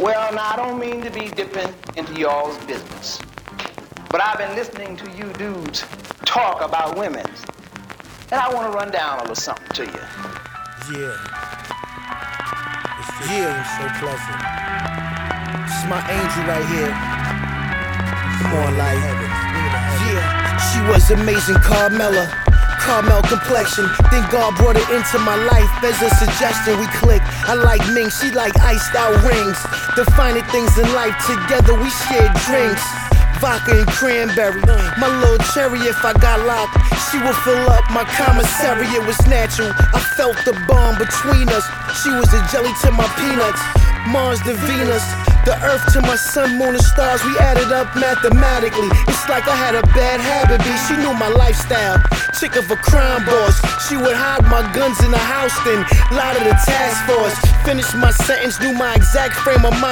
Well, now, I don't mean to be dipping into y'all's business, but I've been listening to you dudes talk about women, and I want to run down a little something to you. Yeah. It's just so pleasant. This is my angel right here. Come on, like, yeah. She was amazing, Carmela. Caramel complexion, then God brought it into my life as a suggestion. We click. I like Ming, she like iced out rings. Defining things in life together, we shared drinks. Vodka and cranberry, my little cherry. If I got locked, she would fill up my commissary. It was natural, I felt the bond between us. She was a jelly to my peanuts, Mars to Venus, the earth to my sun, moon, and stars. We added up mathematically. It's like I had a bad habit, B. She knew my lifestyle. Chick of a crime boss. She would hide my guns in the house, then lie to the task force. Finish my sentence, knew my exact frame of mind.